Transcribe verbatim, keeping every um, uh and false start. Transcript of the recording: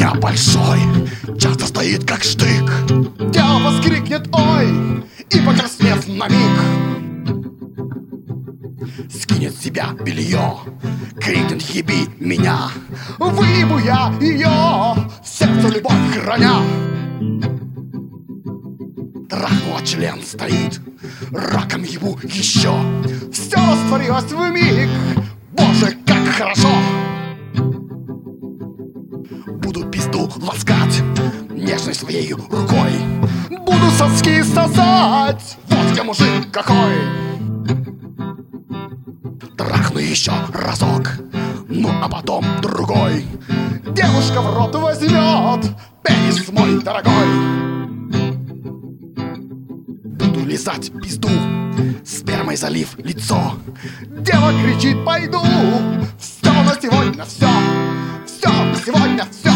меня большой, часто стоит как штык. Тело воскрикнет ой и покраснев на миг. Скинет с себя белье, крикнет еби меня. Выебу я ее, в сердце любовь храня. Трахну, а член стоит, раком ебу еще. Все растворилось в миг, боже, как хорошо. Буду пизду ласкать нежной своей рукой. Буду соски сосать, вот я мужик какой. Трахну еще разок, ну а потом другой. Девушка в рот возьмет пенис мой дорогой. Буду лизать пизду, спермой залив лицо. Дева кричит: пойду. Все на сегодня, все. Все на сегодня, все.